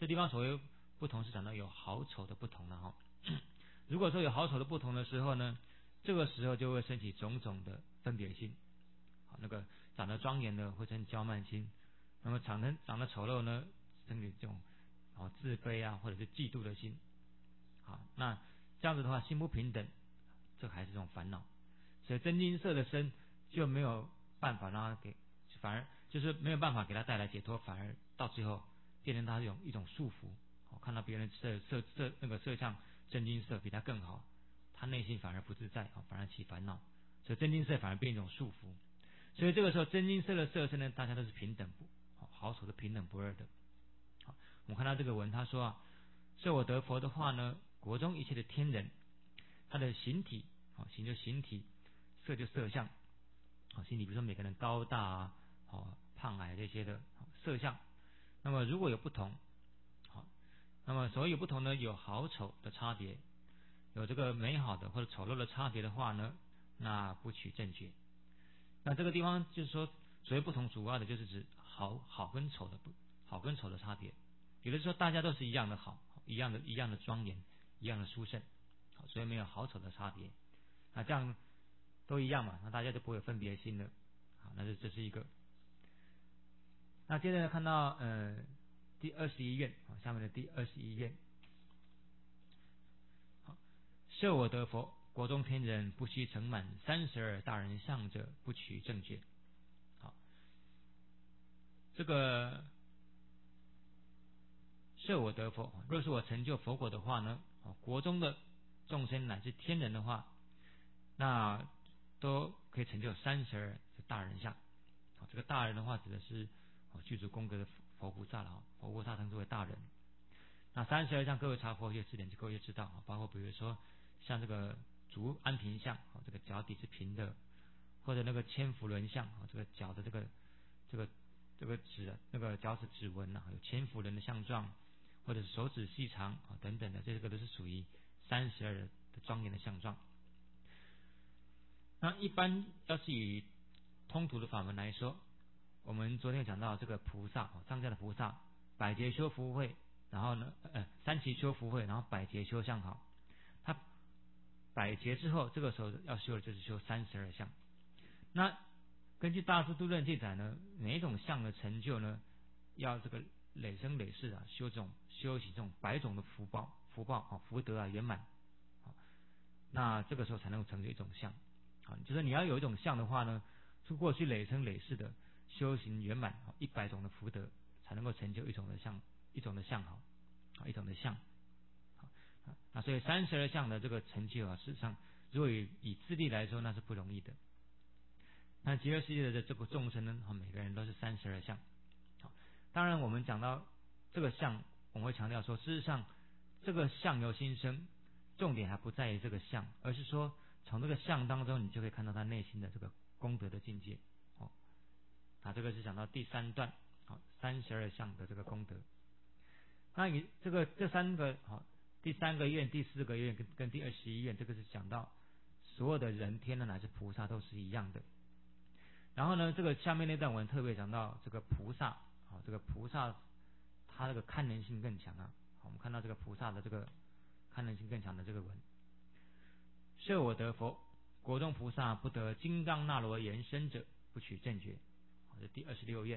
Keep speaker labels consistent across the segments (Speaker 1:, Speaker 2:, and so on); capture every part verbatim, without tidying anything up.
Speaker 1: 这地方所谓不同是讲到有好丑的不同了哈。如果说有好丑的不同的时候呢，这个时候就会升起种种的分别心。好，那个长得庄严的会生骄慢心，那么长得长得丑陋呢，生起这种哦自卑啊或者是嫉妒的心。好，那这样子的话，心不平等，这还是这种烦恼。所以真金色的身就没有办法让他给，反而就是没有办法给他带来解脱，反而到最后变成他一种一种束缚。哦，看到别人色色色那个色相真金色比他更好，他内心反而不自在，哦，反而起烦恼。所以真金色反而变一种束缚。所以这个时候真金色的色身呢，大家都是平等不，好丑的平等不二的。好，我们看到这个文，他说啊，设我得佛的话呢，国中一切的天人，他的形体，好，形就形体，色就色相，好，形体比如说每个人高大啊，好胖矮这些的色相。那么如果有不同，好，那么所有不同呢，有好丑的差别，有这个美好的或者丑陋的差别的话呢，那不取正觉。那这个地方就是说，所谓不同主要的就是指好好跟丑的不好跟丑的差别。有的时候大家都是一样的好，一样的一样的庄严，一样的殊胜，好，所以没有好丑的差别。那这样都一样嘛，那大家就不会有分别心了。好，那这这是一个。那接着看到呃第二十一愿，好，下面的第二十一愿，好，设我得佛。国中天人不须成满三十二大人相者，不取正觉。好，这个设我得佛，若是我成就佛果的话呢，国中的众生乃至天人的话，那都可以成就三十二大人相。好，这个大人的话指的是具足功德的佛菩萨了，佛菩萨称之为大人。那三十二相各位查佛学字典就各位就知道，包括比如说像这个足安平相，这个脚底是平的，或者那个千佛轮相，这个脚的这个这个这个指那个脚趾指纹啊，有千佛轮的相状，或者是手指细长啊等等的，这个都是属于三十二的庄严的相状。那一般要是以通途的法门来说，我们昨天讲到这个菩萨，上下的菩萨百劫修福慧，然后呢呃三期修福慧，然后百劫修相好。他百劫之后，这个时候要修的就是修三十二相。那根据大智度论记载呢，每一种相的成就呢，要这个累生累世啊，修这种修习这种百种的福报、福报啊、福德啊圆满，那这个时候才能够成就一种相。啊，就是你要有一种相的话呢，是过去累生累世的修行圆满，一百种的福德才能够成就一种的相，一种的相好，啊，一种的相。那所以三十二相的这个成就啊，事实上如果以以自力来说，那是不容易的。那极乐世界的这个众生呢，每个人都是三十二相。好，当然我们讲到这个相，我们会强调说，事实上这个相由心生，重点还不在于这个相，而是说从这个相当中，你就可以看到他内心的这个功德的境界。哦，那这个是讲到第三段，好，三十二相的这个功德。那你这个这三个好。第三个愿、第四个愿跟跟第二十一愿，这个是讲到所有的人天呢乃至菩萨都是一样的。然后呢，这个下面那段文特别讲到这个菩萨，好，这个菩萨他这个堪能性更强啊。好，我们看到这个菩萨的这个堪能性更强的这个文，设我得佛，国中菩萨不得金刚那罗延伸者，不取正觉。好，这第二十六愿，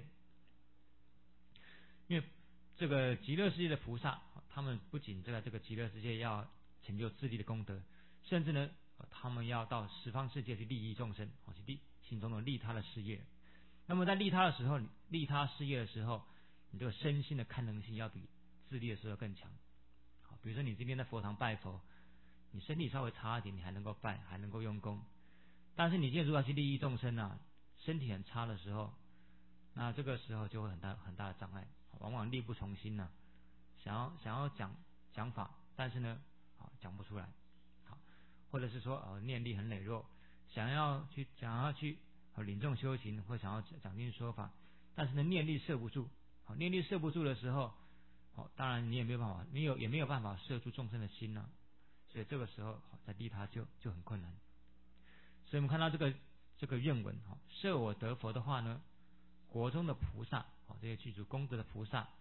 Speaker 1: 因为这个极乐世界的菩萨，他们不仅这个这个极乐世界要成就自利的功德，甚至呢，他们要到十方世界去利益众生，去利行种种利他的事业。那么在利他的时候，利他事业的时候，你这个身心的堪能性要比自利的时候更强。好，比如说你今天在佛堂拜佛，你身体稍微差一点，你还能够拜，还能够用功。但是你今天如果要去利益众生啊，身体很差的时候，那这个时候就会很大很大的障碍。往往力不从心呢、啊，想要想要讲讲法，但是呢，啊讲不出来，好，或者是说呃念力很羸弱，想要去想要去领众修行，或想要讲经说法，但是呢念力摄不住，好，念力摄不住的时候，好，当然你也没有办法，你有也没有办法摄住众生的心呢、啊，所以这个时候好在利他就就很困难。所以我们看到这个这个愿文，好，设我得佛的话呢，国中的菩萨，好，这些具足功德的菩萨，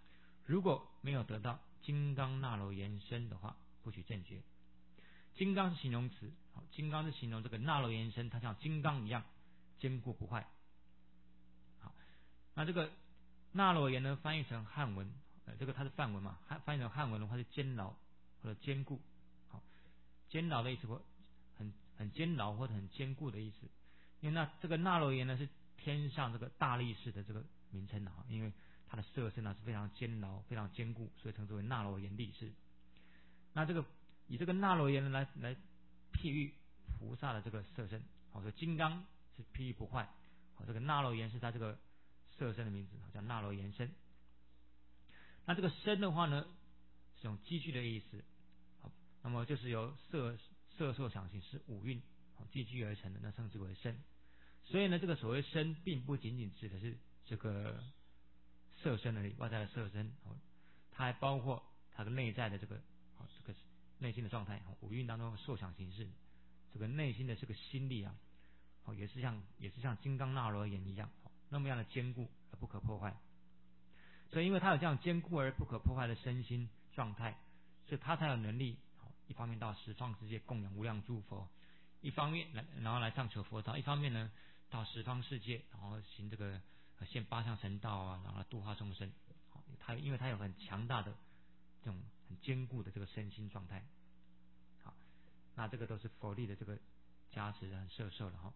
Speaker 1: 如果没有得到金刚那罗延身的话，不许正觉。金刚是形容词，金刚是形容这个那罗延身，它像金刚一样坚固不坏。好，那这个那罗延呢，翻译成汉文，呃，这个它是梵文嘛，翻译成汉文的话是坚牢或者坚固。好，坚牢的意思或很很坚牢或者很坚固的意思。因为那这个那罗延呢是天上这个大力士的这个名称啊，因为它的色身呢是非常坚牢、非常坚固，所以称之为那罗延力士。那这个以这个那罗延来来譬喻菩萨的这个色身，好，所以金刚是譬喻不坏，好，这个那罗延是他这个色身的名字，叫那罗延身。那这个身的话呢，是用积聚的意思，好，那么就是由色色受想行识五蕴积聚而成的，那称之为身。所以呢，这个所谓身，并不仅仅指的是这个色身而已，外在的色身，它还包括它的内在的这个，这个内心的状态，五蕴当中受想行识，这个内心的这个心力啊，也是像也是像金刚那罗延一样，那么样的坚固而不可破坏。所以，因为它有这样坚固而不可破坏的身心状态，所以它才有能力，一方面到十方世界供养无量诸佛，一方面来然后来上求佛道，一方面呢到十方世界，然后行这个现八相成道啊，然后度化众生。它因为它有很强大的这种很坚固的这个身心状态。好，那这个都是佛力的这个加持和摄受了哈。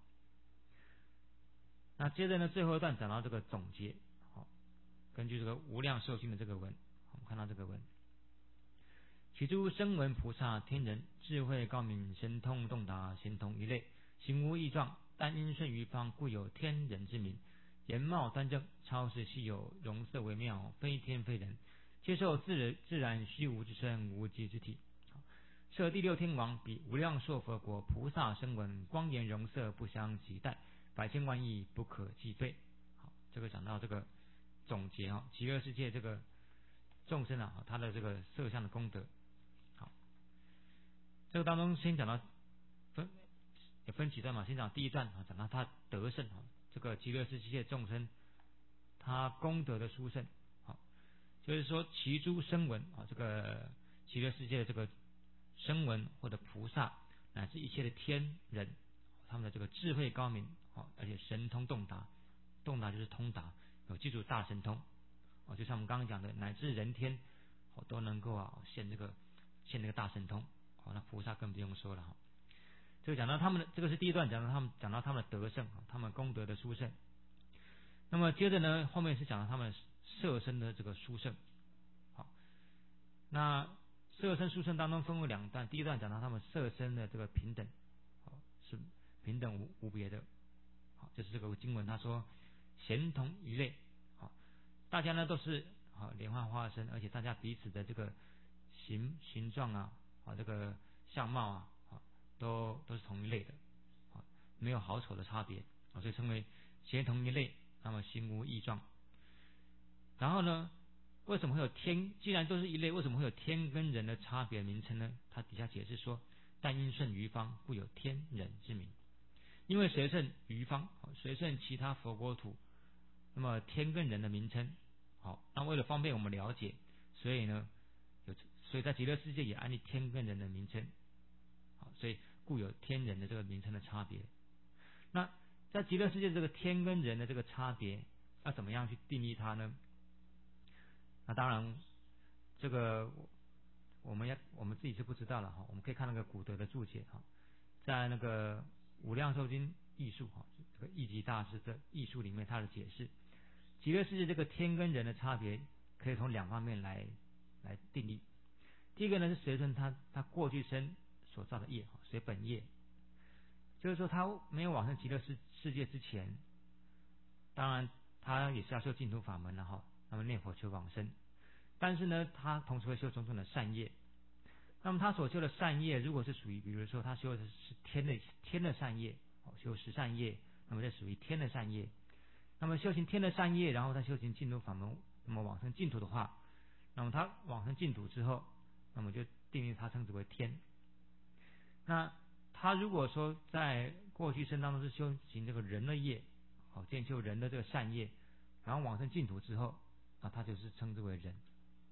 Speaker 1: 那接着呢，最后一段讲到这个总结。好，根据这个无量寿经的这个文，我们看到这个文。其诸声闻菩萨天人智慧高明神通洞达神通一类，形无异状，但因顺于方，故有天人之名。颜貌端正，超世稀有，容色微妙，非天非人，接受自自然虚无之身，无极之体。设第六天王，比无量寿佛国菩萨声闻，光颜容色不相及待，百千万亿不可计费。好，这个讲到这个总结哈，极乐世界这个众生啊，他的这个色相的功德。好，这个当中先讲到分也分几段嘛，先讲第一段啊，讲到他得胜啊，这个极乐世界众生他功德的殊胜。好，就是说其诸声闻啊，这个极乐世界的这个声闻或者菩萨乃至一切的天人，他们的这个智慧高明，而且神通洞达，洞达就是通达，有记住大神通，就像我们刚刚讲的，乃至人天都能够啊现这个现这个大神通，那菩萨更不用说了哈。这个讲到他们的，这个是第一段讲到他们讲到他们的得胜，他们功德的殊胜。那么接着呢，后面是讲到他们色身的这个殊胜。好，那色身殊胜当中分为两段，第一段讲到他们色身的这个平等，是平等无无别的。好，就是这个经文他说贤同一类，好，大家呢都是好莲花化身，而且大家彼此的这个形形状啊，啊这个相貌啊，啊都都是同一类的，啊没有好丑的差别，啊所以称为贤同一类，那么形无异状。然后呢，为什么会有天？既然都是一类，为什么会有天跟人的差别名称呢？他底下解释说，但因顺于方，故有天人之名。因为随顺于方，随顺其他佛国土，那么天跟人的名称，好，那为了方便我们了解，所以呢，有所以在极乐世界也安立天跟人的名称，好，所以故有天人的这个名称的差别。那在极乐世界这个天跟人的这个差别，要怎么样去定义它呢？那当然，这个我们要我们自己是不知道了哈。我们可以看那个古德的注解哈，在那个无量寿经义述哈，这个义集大师的义述里面，他的解释，极乐世界这个天跟人的差别，可以从两方面来来定义。第一个呢是随顺他他过去生所造的业，随本业，就是说他没有往生极乐世世界之前，当然他也是要修净土法门了哈。那么念佛求往生，但是呢，他同时会修种种的善业。那么他所修的善业，如果是属于，比如说他修的是天的天的善业，修十善业，那么这属于天的善业。那么修行天的善业，然后他修行净土法门，那么往生净土的话，那么他往生净土之后，那么就定义他称之为天。那他如果说在过去生当中是修行这个人的业，好，见修人的这个善业，然后往生净土之后，啊，他就是称之为人。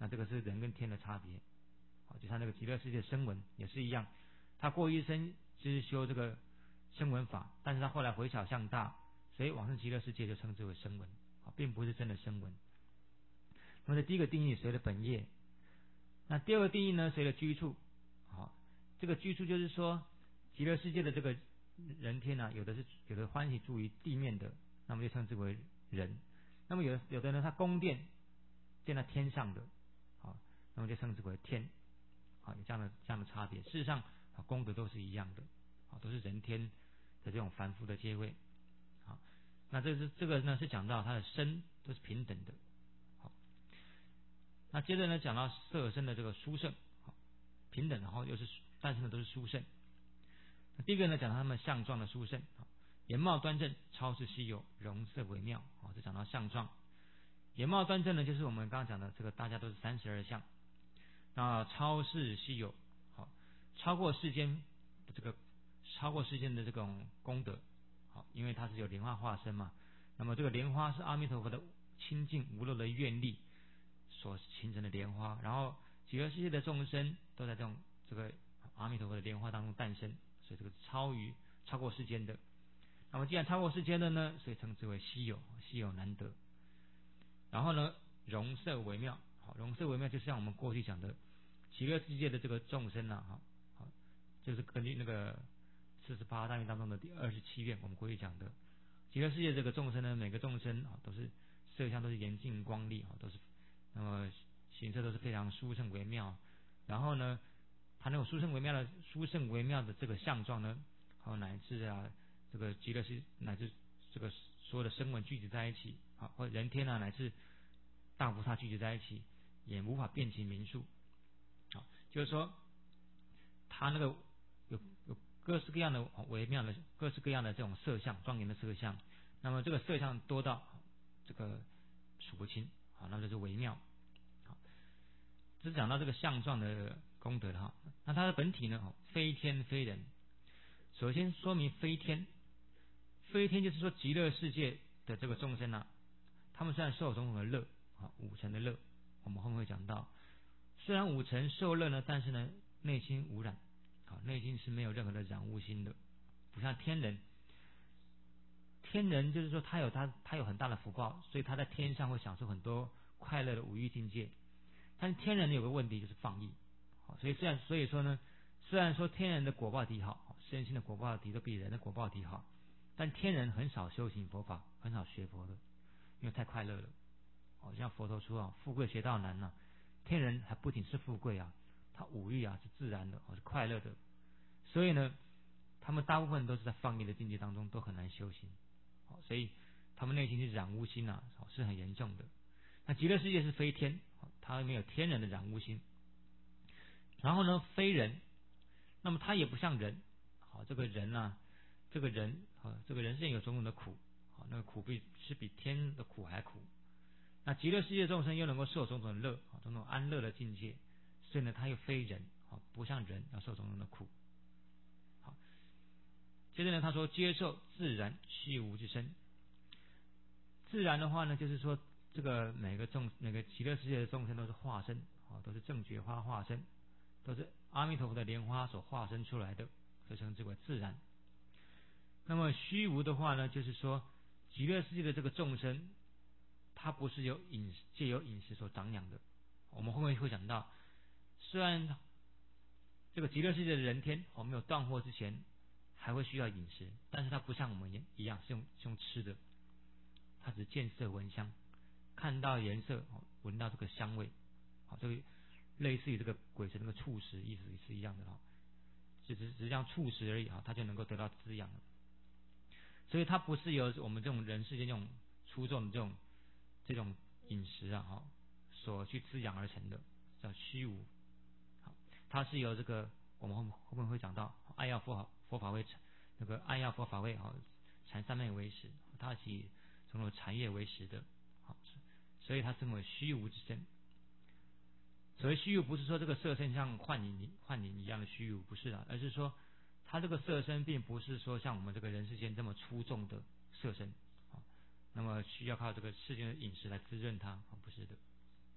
Speaker 1: 那这个是人跟天的差别。好，就像那个极乐世界声闻也是一样，他过一生就是修这个声闻法，但是他后来回小向大，所以往生极乐世界就称之为声闻，并不是真的声闻。那么这第一个定义随了本业，那第二个定义呢，随了居处。好，这个居处就是说极乐世界的这个人天啊，有的是有的欢喜住于地面的，那么就称之为人；那么有的有的呢，他宫殿建在天上的，好，那么就称之为天。好，有这样的这样的差别。事实上，功德都是一样的，好，都是人天的这种凡夫的阶位。好，那这是这个呢是讲到他的身都是平等的。好，那接着呢讲到色身的这个殊胜，好，平等，然后又是但是呢都是殊胜。那第一个呢讲到他们相状的殊胜，颜貌端正，超世稀有，容色微妙。好，这讲到相状。颜貌端正呢，就是我们刚刚讲的这个大家都是三十二相。那超世稀有，好，超过世间的这个超过世间的这种功德，好，因为它是有莲花化身嘛。那么这个莲花是阿弥陀佛的清净无漏的愿力所形成的莲花，然后极乐世界的众生都在这种这个阿弥陀佛的莲花当中诞生，所以这个超于超过世间的。那么既然超过世间的呢，所以称之为稀有，稀有难得。然后呢，容色微妙，好，容色微妙就是像我们过去讲的极乐世界的这个众生啊，好，好，就是根据那个四十八大愿当中的第二十七愿，我们过去讲的极乐世界这个众生呢，每个众生啊都是色相都是严净光丽，都是那么形色都是非常殊胜微妙。然后呢，它那种殊胜微妙的殊胜微妙的这个相状呢，还有乃至啊这个极乐世乃至这个所有的声闻聚集在一起，啊，或者人天啊乃至大菩萨聚集在一起，也无法辨其名数。啊，就是说，他那个有有各式各样的微妙的各式各样的这种色相，庄严的色相。那么这个色相多到这个数不清，好，那就是微妙。好，这是讲到这个相状的功德哈。那它的本体呢，非天非人。首先说明非天，非天就是说极乐世界的这个众生啊，他们虽然受种种的乐啊，五尘的乐，我们后面会讲到。虽然五尘受乐呢，但是呢内心无染，啊，内心是没有任何的染污心的，不像天人。天人就是说他有他他有很大的福报，所以他在天上会享受很多快乐的五欲境界。但是天人有个问题就是放逸，好，所以虽然所以说呢，虽然说天人的果报体好，身心的果报体都比人的果报体好，但天人很少修行佛法，很少学佛的，因为太快乐了。哦，像佛陀说啊，富贵邪道难呐。天人还不仅是富贵啊，他五欲啊是自然的，哦，是快乐的，所以呢，他们大部分都是在放逸的境界当中，都很难修行，哦，所以他们内心是染污心啊，哦，是很严重的。那极乐世界是非天，哦，他没有天人的染污心。然后呢，非人，那么他也不像人，好，这个人啊，这个人啊，这个人世间有种种的苦，好，那个苦比是比天的苦还苦。那极乐世界众生又能够受种种乐，种种安乐的境界，所以呢，他又非人，不像人要受种种的苦。好，接着呢，他说接受自然虚无之身。自然的话呢，就是说这个每个众每个极乐世界的众生都是化身，都是正觉花化身，都是阿弥陀佛的莲花所化身出来的，所以称之为自然。那么虚无的话呢，就是说极乐世界的这个众生，它不是由饮借由饮食所长养的。我们后面会讲到，虽然这个极乐世界的人天我没有断货之前还会需要饮食，但是它不像我们一样是用是用吃的，它只见色闻香，看到颜色，闻到这个香味，好，这个类似于这个鬼神那个触食意思是一样的，只是只是这样触食而已，它就能够得到滋养了。所以它不是由我们这种人世间这种粗重的这种这种饮食啊，所去滋养而成的，叫虚无。好，它是由这个我们后后面会讲到爱要佛法佛法为那个爱要佛法为好禅三昧为食，它是以这种禅业为食的。好，所以它称为虚无之身。所谓虚无，不是说这个色身像幻影幻影一样的虚无，不是的，而是说它这个色身并不是说像我们这个人世间这么粗重的色身，那么需要靠这个世间的饮食来滋润它，不是的。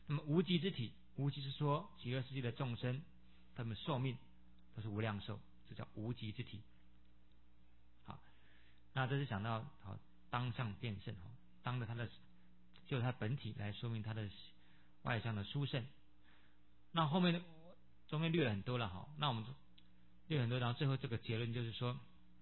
Speaker 1: 那么无极之体，无极是说极乐世界的众生，他们寿命都是无量寿，这叫无极之体。好，那这是讲到好当相变圣，当着他的就他本体来说明他的外相的殊胜。那后面中间略了很多了，好，那我们略很多，然后最后这个结论就是说，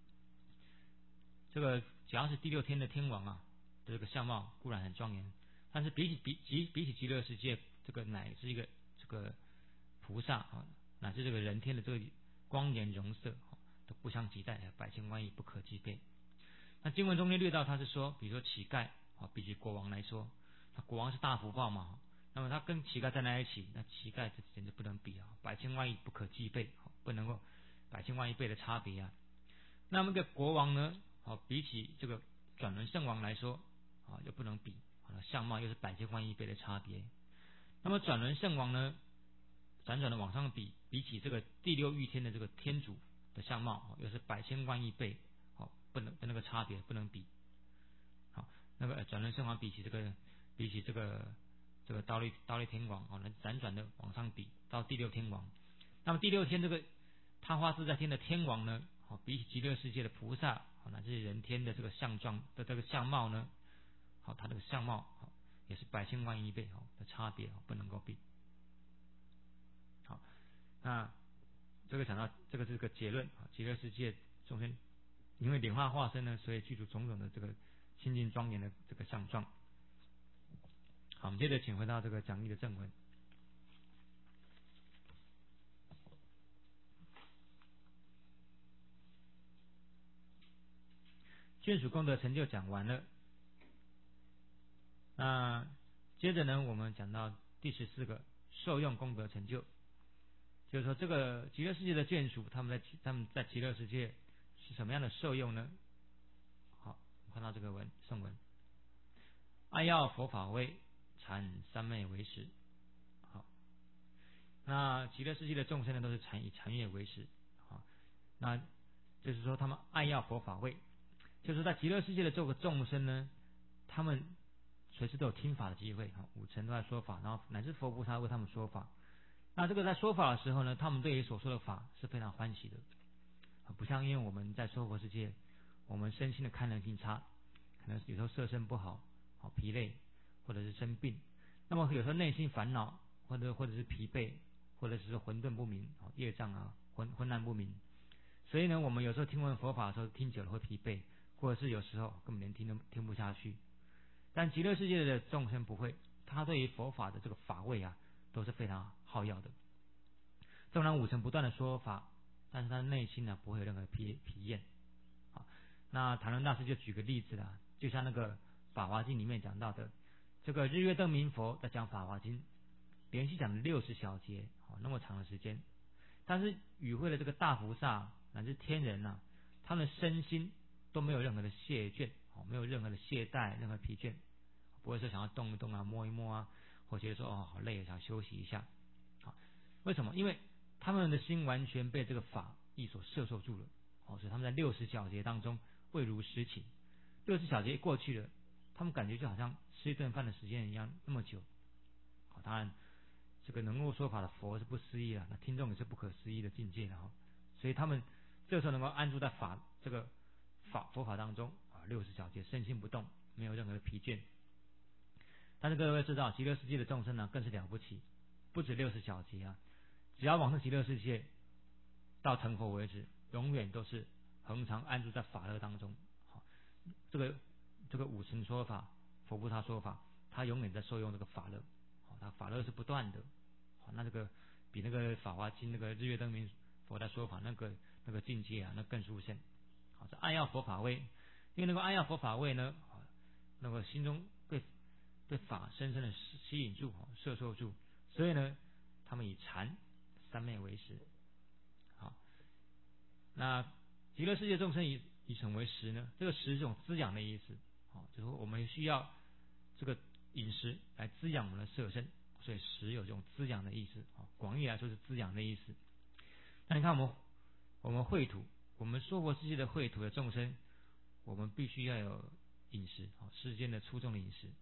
Speaker 1: 这个只要是第六天的天王啊，这个相貌固然很庄严，但是比起比比比起极乐世界，这个乃是一个这个菩萨啊，乃至这个人天的这个光颜容色都不相及待，百千万亿不可计备。那经文中间略到他是说，比如说乞丐啊，比起国王来说，那国王是大福报嘛，那么他跟乞丐站在一起，那乞丐这简直不能比啊，百千万亿不可计备，不能够百千万亿倍的差别啊。那么这个国王呢，好比起这个转轮圣王来说啊，又不能比，相貌又是百千万亿倍的差别。那么转轮圣王呢，辗转的往上比，比起这个第六欲天的这个天主的相貌，又是百千万亿倍，好不能的那个差别不能比。好，那个转轮圣王比起这个比起这个这个倒立倒立天王，好能辗转的往上比到第六天王。那么第六天这个他花自在天的天王呢，好比起极乐世界的菩萨，好乃至人天的这个相状的这个相貌呢，好他这个相貌好也是百千万亿倍好的差别，不能够比。好，那这个讲到这个是个结论啊，极乐世界众生因为莲花化身呢，所以具足种种的这个清净庄严的这个相状。好，我们接着请回到这个讲义的正文。眷属功德成就讲完了，那接着呢，我们讲到第十四个受用功德成就，就是说这个极乐世界的眷属，他们在他们在极乐世界是什么样的受用呢？好，看到这个文圣文，爱要佛法位，禅三昧为食。好，那极乐世界的众生呢，都是禅以禅悦为食。好，那就是说他们爱要佛法位，就是在极乐世界的这个众生呢，他们随时都有听法的机会，五尘都在说法，然后乃至佛菩萨为他们说法。那这个在说法的时候呢，他们对于所说的法是非常欢喜的，不像因为我们在娑婆世界，我们身心的堪能性差，可能有时候色身不好，好疲累，或者是生病，那么有时候内心烦恼，或者或者是疲惫，或者是混沌不明，业障啊昏昏暗不明。所以呢，我们有时候听闻佛法的时候，听久了会疲惫，或者是有时候根本连听都听不下去。但极乐世界的众生不会，他对于佛法的这个法味啊，都是非常好要的。纵然五尘不断的说法，但是他的内心呢，不会有任何疲疲厌。啊，那谭论大师就举个例子啦，就像那个《法华经》里面讲到的，这个日月灯明佛在讲《法华经》，连续讲了六十小节，哦，那么长的时间，但是与会的这个大菩萨乃至天人啊，他们的身心都没有任何的懈倦，哦，没有任何的懈怠，任何疲倦，不会说想要动一动啊，摸一摸啊，或觉得说哦好累，想休息一下。好，为什么？因为他们的心完全被这个法意所摄受住了，哦，所以他们在六十小节当中味如食寝。六十小节过去了，他们感觉就好像吃一顿饭的时间一样那么久。好，当然这个能够说法的佛是不思议了，那听众也是不可思议的境界了哈。所以他们这个时候能够安住在法这个法佛法当中啊，六十小节身心不动，没有任何的疲倦。但是各位知道，极乐世界的众生呢更是了不起，不止六十小节啊，只要往生极乐世界到成佛为止，永远都是恒常安住在法乐当中。好，这个这个五乘说法，佛菩萨说法，他永远在受用这个法乐。好，他法乐是不断的。好，那这个比那个法华经那个日月灯明佛的说法那个那个境界啊，那更殊胜。好，这爱要佛法位，因为那个爱要佛法位呢，那个心中被被法深深的吸引住，摄受住，所以呢，他们以禅三昧为食。好，那极乐世界众生以以成为食呢？这个食是一种滋养的意思，好，就是说我们需要这个饮食来滋养我们的色身，所以食有这种滋养的意思，好，广义来说是滋养的意思。那你看我们我们秽土，我们娑婆世界的秽土的众生，我们必须要有饮食，好，世间的粗重的饮食。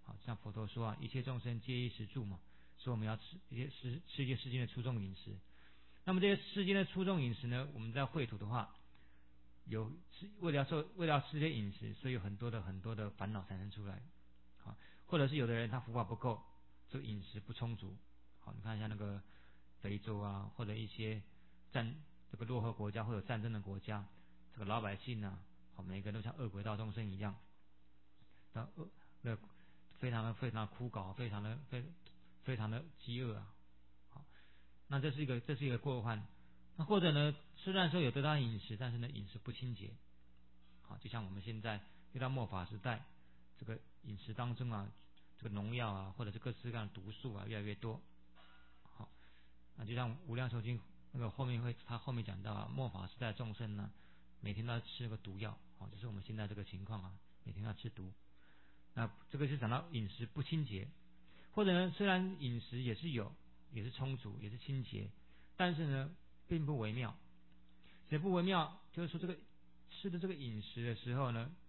Speaker 1: 好，像佛陀说啊，一切众生皆衣食住嘛，所以我们要吃一些吃吃一些世间的粗重饮食。那么这些世间的粗重饮食呢，我们在秽土的话，有为了要受为了要吃这些饮食，所以有很多的很多的烦恼产生出来。好，或者是有的人他福报不够，这个饮食不充足。好，你看一下那个非洲啊，或者一些战这个落后国家或者战争的国家，这个老百姓啊，好，每个人都像恶鬼道众生一样，那恶那非常的非常的枯槁，非常的非非常的饥饿啊。好，那这是一个这是一个过患。那或者呢，虽然说有得到饮食，但是呢饮食不清洁。好，就像我们现在遇到末法时代，这个饮食当中啊，这个农药啊，或者是各式各样的毒素啊，越来越多。好，那就像无量寿经那个后面会，他后面讲到啊，末法时代众生呢，每天都要吃个毒药，好，就是我们现在这个情况啊，每天要吃毒。那这个是讲到饮食不清洁，或者呢，虽然饮食也是有，也是充足，也是清洁，但是呢，并不微妙。也不微妙，就是说这个吃的这个饮食的时候呢，